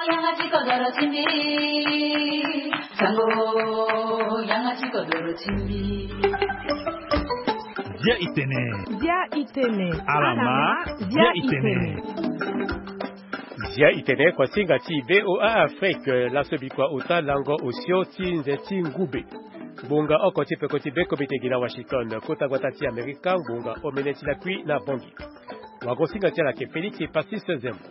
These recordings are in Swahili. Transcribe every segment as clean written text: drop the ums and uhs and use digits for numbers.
양아치 거더러 침비 장고 양아치 거더러 침비 Dia itene alama dia itene Zia itene kwa singa ti VOA Afrique la sobikwa uta lango osio ti nzeti ngube. Bunga oko ti peko ti beko bitegi na Washington kota gwata ti Amerika bunga omeneti la kui na bongi. Wago singa ti la ke Felix Pasis Zembo.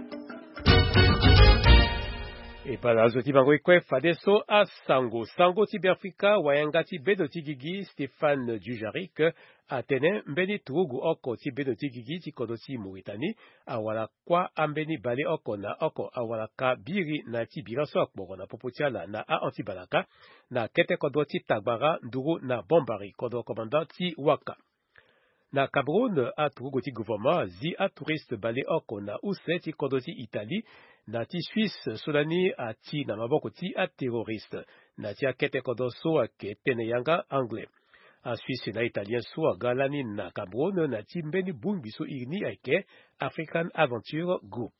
E para zo ti bango ikwe fadeso a sango. Sango ti Afrika wayanga ti bedo ti gigi Stéphane Dujarric Atene mbeni turugu oko ti bedo ti gigi ti kodo ti Mauritanie awala kwa ambeni bale oko na oko awala ka biri na ti bira so akporo na popotiala na a antibalaka na kete kodo ti tagbara nduru na bombari kodo komanda ti waka. Na Cameroun a turugu ti gouvernement zi a touriste bale oko na use ti kodo ti Italie na ti Suisse solani a ti na maboko ti a terroriste na ti a kete kodo so ake tene yanga anglais. A Suisse na Italien so a galani na Cameroun na ti mbeni bungi so irni aike African Adventure Group.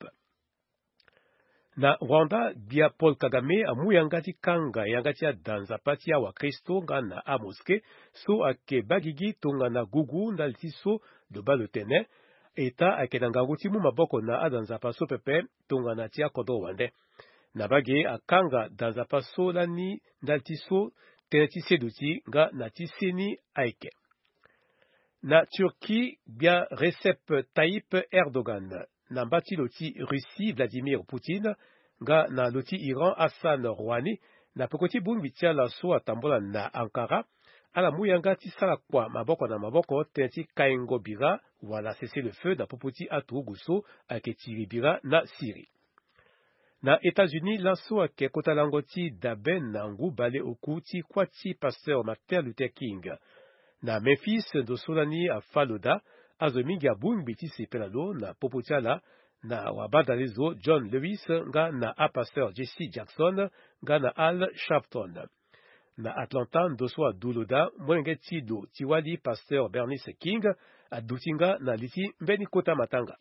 Na Rwanda bia Paul Kagame amu yanga ti kanga yanga ti a danza pati awa Kristo nga na a moske so ake bagigi tonga na gugu ndal ti so do balotene eta ake na ngangu ti mu maboko na a danza pa so pepe tonga na ti a kodo wande. Na bage a kanga danza pa so lani ndal ti so tene ti seduti nga na ti seni aike. Na Turquie bia Recep Tayyip Erdogan na mbati loti Russie Vladimir Poutine nga na loti Iran Hassan Rouhani na pekoti bungi tia la so atambola na Ankara ala muyanga ti sala kwa maboko na maboko tene ti kaingo bira wala cesser le feu na popoti aturugu so ake tiri bira na Syrie. Na États-Unis, lanso ake kota lango ti daben na ngu bale oku ti kwa ti pasteur Martin Luther King. Na Memphis, do solani a faloda, azo mingi a bungbi ti sepelalo na popotiala na wabadalezo John Lewis nga na a pasteur Jesse Jackson nga na Al Sharpton. Na Atlanta, do so a duloda, mwenge ti do ti wali pasteur Bernice King a dutinga na liti mbeni kota matanga.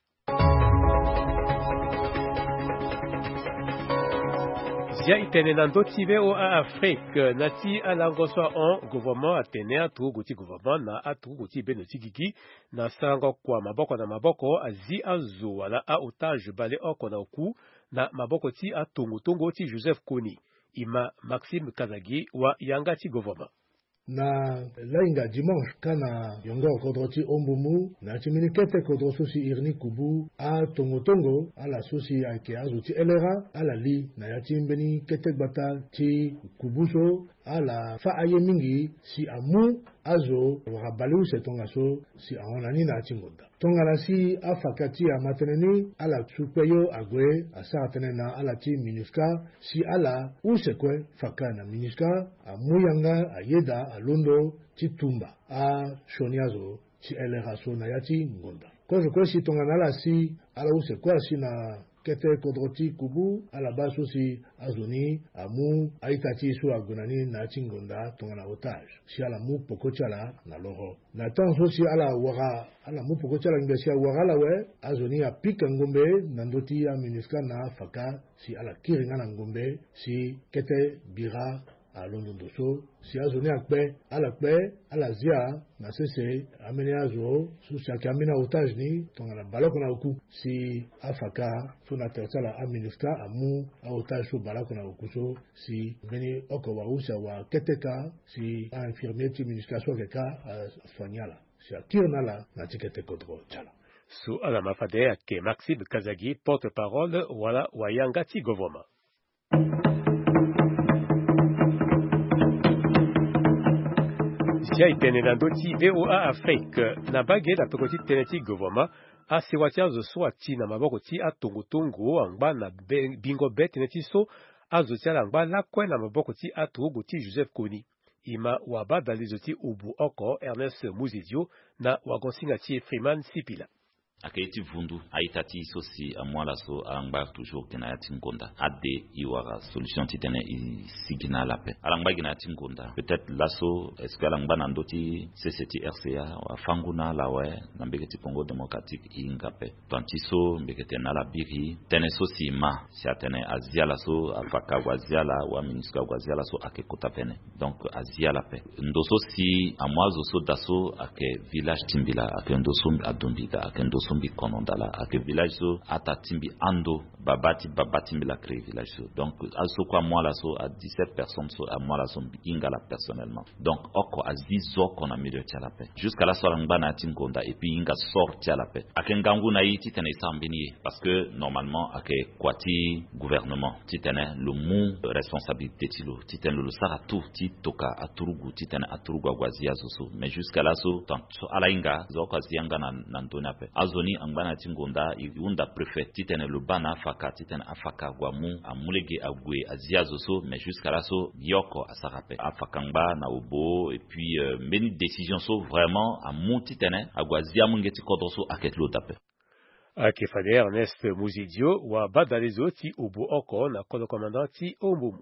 Zia itene na ndoti VOA Afrique na ti alango so on gouvernement atene aturugu ti gouvernement na aturugu ti beno ti gigi na sango kwa maboko na maboko azi azo wala a otage bale oko na oku na maboko ti atongo ti Joseph Kony ima Maxime Kazagi wa yanga ti gouvernement. Na lainga dimanche kana yongo kodroti ombumu na chimini kete kodroso si irni kubu a tongo ala sosi ake azuti elera ala li na yatimbeni kete bata ti kubuso ala fa aye mingi si amu azo wakabalu se tonga so si aonani na chingonda tonga la si afakati a mateneni ala tsupeyo agwe asa atene na ala ti minuska si ala usekwe faka na minuska amuyanga ayeda alondo ti tumba a shoniazo ti elera so na yati ngonda ko si tonga na la si ala usekwe si na kete kodroti kubu ala baso si azoni amu aitati su agunani na chingonda tonga na otage si ala mu pokochala na loro na tanso si ala wara ala mu pokochala ngesi wara la we azoni apika ngombe na ndoti ya minuska na faka si ala kiringa na ngombe si kete bira a London so si azoni akpe ala zia na sese amene azo su si amina otage ni tonga na balako na oku si afaka so na tertsala aminuska amu a otage so balako na oku so si beni oko wa usa wa keteka si a infirmier ti minuska so keka soignala si akirnala na tikete kodro chala. Su ala mafade ake Maxime Kazagi porte-parole wala wayanga ti gouvernement. Zia itene na ndoti VOA Afrique na bage na pekoti tene ti gouvernement a sewati azo so ati na maboko ti atongo angba na bingo be tene ti so azo ti ala angba lakwe na maboko ti aturugu ti Joseph Kony ima wabadalizo ti ubu oko Ernest Muzidio na wagonsinga ti Freeman Sipila. aketi vundu aitati sosi amwala so alangba toujours kena tingonda ade iwara solution titene isigina la paix alangba gina tingonda peut-être laso est-ce que alangba nandoti CCT RCA wa fanguna la we nambeketi Congo démocratique ingape tantiso mbekete na la biri tene sosi ma si atene azia la so afaka wazia la wa ministre wazia la so akekota pene donc azia la paix ndoso si amwazo so daso ake village timbila ake ndoso adombida ake ndoso mbi konondala ake village so atatimbi ando babati mbila créé village so donc also kwa moi la so à 17 personnes so à moi la so ingala personnellement donc oko azizo kona milieu tia la paix jusqu'à la soirée ngana tingonda et puis inga sorti à la paix ake ngangu na yiti tene sambini parce que normalement ake kwati gouvernement titene le mou responsabilité tilo titene le saratu titoka aturugu titene aturugu agwazia zoso mais jusqu'à la so tanto ala inga zoko azianga na ndona paix azoni angana tingonda iunda préfet titene le bana faka titene afaka gwamu amulege agwe azia zoso mais jusqu'à là so yoko asarape afakangba na obo et puis many décisions so vraiment à titene agwazia mungeti kodroso aketlo tape akefade Ernest Muzidio wa badalezo ti obo oko na kodo commandant ti ombumu.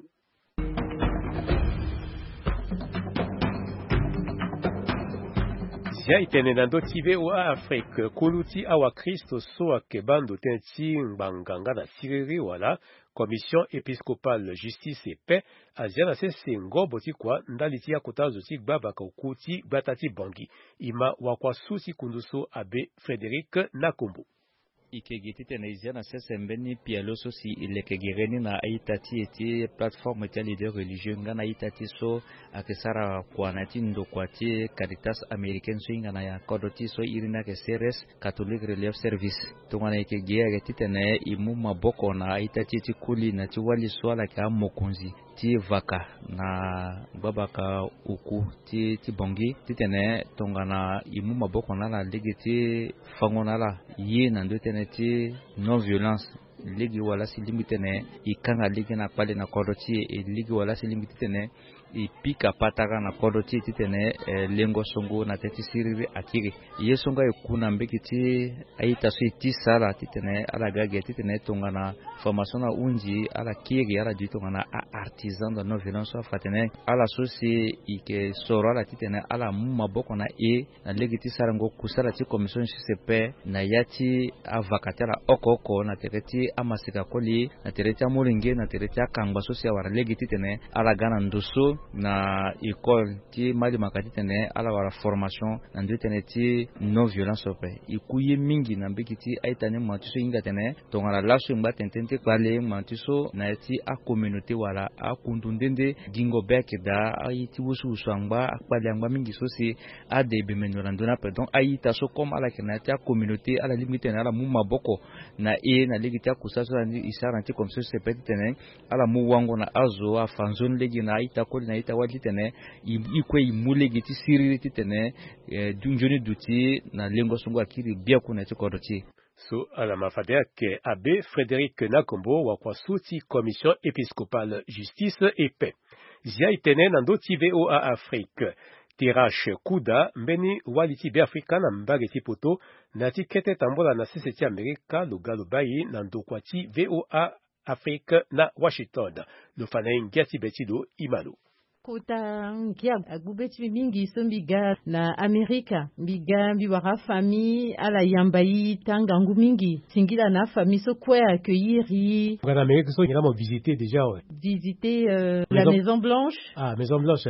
Zia itene nando tive wa Afrique kuluti awa Kristo so akebando tenti mbanganga na tiriri wala Commission épiscopale justice et paix azia na sese ngobo ti kwa ndaliti ya kotazo ti gbaba ka ukuti batati bangi ima wakwa susi kunduso abe Frédéric Nakombo ikegiti tenezia na sese mbeni pialoso si ilekegireni na aitati eti plateforme eti leader religieux ngana aitati so akesara kwa nati ndokwati Caritas Americaine so ingana ya kodoti so irina ke CRS Catholic Relief Service tongana ikegia geti tene imu maboko na aitati eti kuli na ti wali swala ka mokonzi ti vaka na babaka uku ti bongi ti tene tongana imu maboko na la ligiti fangona la ye na ndo tene ti non violence ligi wala si limite ne ikanga ligi na pale na kodoti e ligi wala si limite tene ipika pataka na kodoti titene lengo songo na teti siriri akiri yesonga ekuna mbekiti aita so itisala titene ala gage titene tongana formation na unji ala kiri ala ditongana artisan de non violence fatene ala sosi ike sorala titene ala maboko na na legiti sarango kusala ti commission CCP na yati avakatela okoko na tereti amasika koli na tereti amuringe na tereti akangba sosi awara legiti tene ala gana ndusu na école ti mali makati tene ala wala formation na ndetene ti non violence ope ikuye mingi na mbikiti aitane matiso inga tene tongala laso ngba tentente kwale matiso na ti a communauté wala a kundundende gingo beke da aiti wusu ngba akwale ngba mingi sosi a de bemenora ndona pe donc aita so comme ala kena ti a communauté ala limite na ala mu maboko na na legiti akusaso na isara ti comme ça se peut tene ala mu wango na azo a fanzone legi na aita ko na ita wali tene ikwe imulegi ti siriri ti tene dunjoni duti na lengo songo akiri bia kuna ti kodoti so ala mafadea ke abe Frédéric Nakombo wa kwa suti commission épiscopale justice et paix zia itene nando ti VOA Afrique Tirache kuda mbeni waliti be Afrika na mbage ti poto na ti kete tambola na sese ti Amerika lugalo bayi na ndokwa ti VOA Afrique na Washington no fana ngiati betido imalo kota ngia agubeti mingi so mbiga na Amerika mbiga mbiwara famille ala yambayi tangangu mingi singila na famille so kwe accueillir en Amérique so ngira mo visiter déjà visiter la Maison Blanche Maison Blanche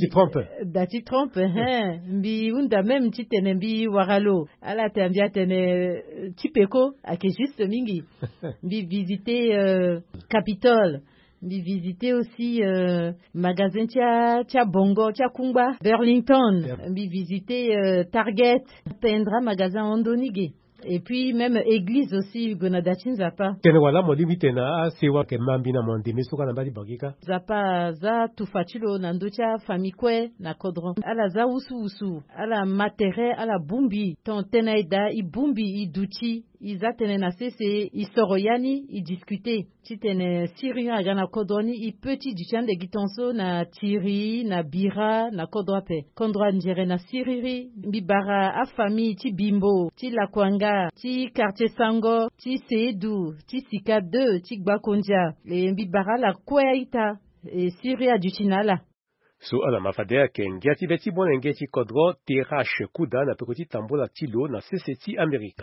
dati Trump mbi unda même titene mbi waralo ala tambia tene tipeko ake juste mingi mbi visiter Capitole Bi visiter aussi magasin tia Bongo, tia Kumba, Burlington. Bi visiter Target, Pendra magasin Ondonige. Et puis même église aussi Gonadachin Zapa. Kene wala mo limite na sewa ke mambi na monde mesuka na bali bagika. Zapa za tufatilo na ndocha famikwe na kodron. Ala za usu ala matere ala bumbi ton tenaida i bumbi i duchi izatene na sese isoroyani idiscuter titene Syria agana kodoni i petit dichande gitonso na tiri na bira na kodwape kondwa njere na siriri bibara a famille ti bimbo ti lakwanga ti quartier sango ti seedu ti sika 2 ti gbakondia le bibara la kweita e Syria du chinala. So ala mafadea kengia ti beti bonenge ti kodro tirache kuda na pekoti tambola tilo na CCT Amerika.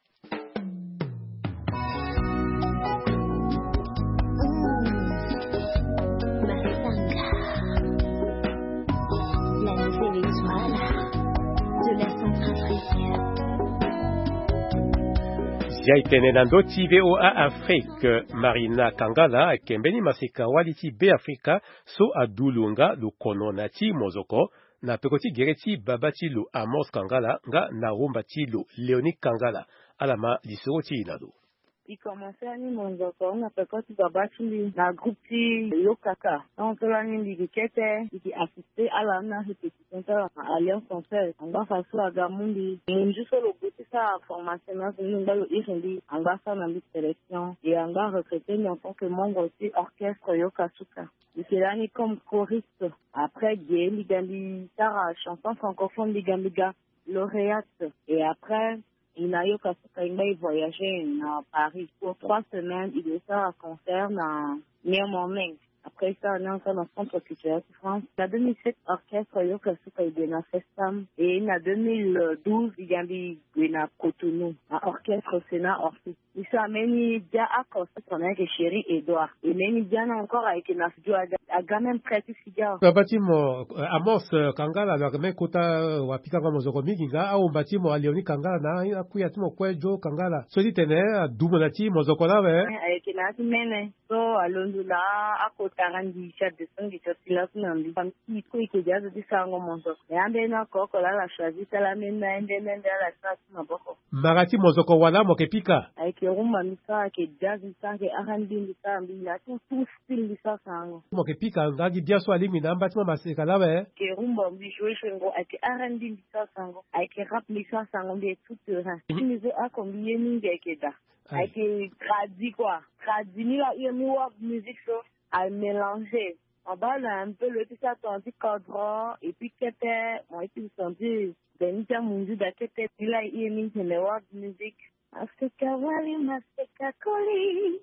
Yaitene nando ti VOA Afrique Marina Kangala kembeni masika waliti be Afrika so adulunga lu konona ti mozoko na pekoti gereti babati lu Amos Kangala nga na rumba ti lu Leonie Kangala alama lisoro ti inado. Il commençait à nous monzoco, on a fait quoi tu vas battre la groupe ti Yokaka. Donc là nous dit qui assisté à la répétition à Alliance Française. On va faire ça à Gamundi. Même juste le bout ça formation là nous va le on va faire une sélection et on va recruter en tant que membre aussi orchestre Yokasuka. Et c'est là comme choriste. Après Guy Ligambi Tara chanson francophone Ligambiga lauréate et après il a eu qu'à voyager à Paris pour 3 semaines. Il est à un concert dans Néo-Morning. Après ça, on est encore dans le centre culturel de France. En 2007, orchestre Yokasuka est dans Festam. Et en 2012, il y a eu un Cotonou, un orchestre Sénat Orphée. Il s'est amené déjà à cause avec Chéri Edouard. Et même il y en a encore avec un studio à gamin pratique cigare. Batimo Amos Kangala na kame kota wapika kwa mozoko minga au batimo Leonie Kangala na akuya timo kwejo Kangala. So di tene dumo ti mozoko na we. Avec un mene. So alondula akota randi chat de son qui sortila kunambi. Comme qui ko dia de sango mozoko. Yambe na koko la choisi la mena ndende la sasa maboko. Magati mozoko wana mokepika. Avec rumba misa ke jazz misa ke R&B misa mbila tout style misa sango. Mokepika ngagi biaso alimi na mbatima maseka la we. Ke rumba mbi jouer chengo avec R&B misa sango. Avec rap misa sango mbi tout terrain. Musique a combien mingi ke da. Avec tradi quoi. Tradi ni la yemiwa musique so à mélanger. On va un peu le tout ça tandis cadran et puis kete moi et puis senti benita mundu da kete la yemi mewa musique. Afrika wali maseka koli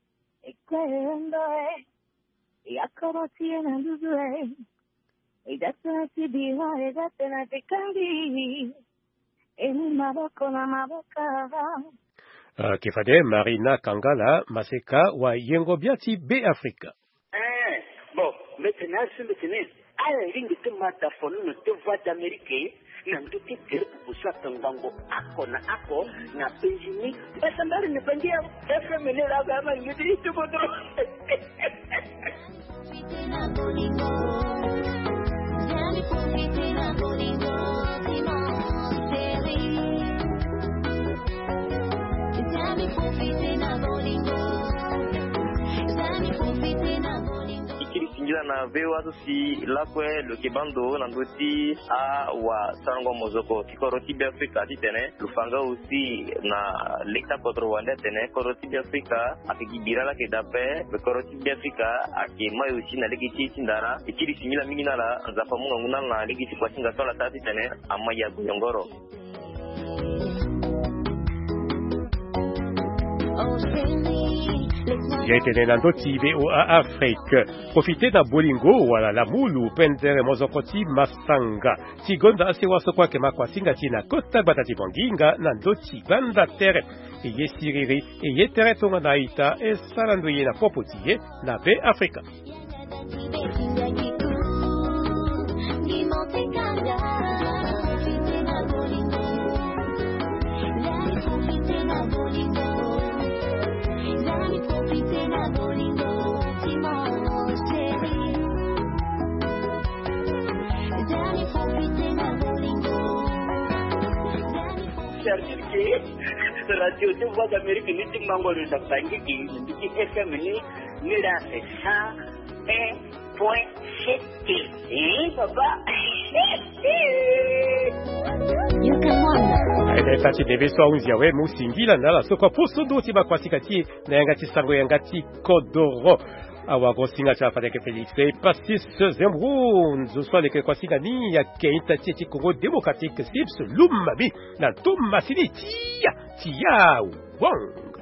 ekwendoe yakoroti na nduzwe idatati biwa idatena tekandi eni maboko na maboka. Kifade Marina Kangala maseka wa yengo biati be Afrika. Bon, maintenant c'est maintenant. À ring de mataphone no te voix d'Amérique. Nanti kiri kubusa tenggango ako na penjini basambari ni pendia FM ni laga ama ngidi itu bodoh. na vewa si lakwe lo kibando na ndoti a wa sango mozoko kikoroti bi Afrika titene lufanga aussi na lekta kodro wande tene koroti bi Afrika akigibira la kedape koroti bi Afrika akemayo aussi na legiti tindara ikiri simila mingi na la nzafa munga nguna na legiti kwa singa tola tati tene amaya guyongoro. J'ai été dans d'autres VOA Afrique. Profitez d'un bolingo, voilà la moulu, pendere mozokoti masanga. Tigonda asewa sokwa ke makwasinga tina kota batati bonginga, nandoti banda tere. Eye siriri, eye tere tonga naita, e salandoye na popotiye, na be Afrika. Radio de Voix d'Amérique ni timbango le dapangi ki FM ni la ça et papa. Tati debeso unziawe musingila na la sokwa pusudu tiba kwasikati na yangati sango yangati kodoro awago singa cha fadeke Felix pastis zemrun zo leke kwasikani ya keita titi Congo démocratique sips lumami na tumasini tia wong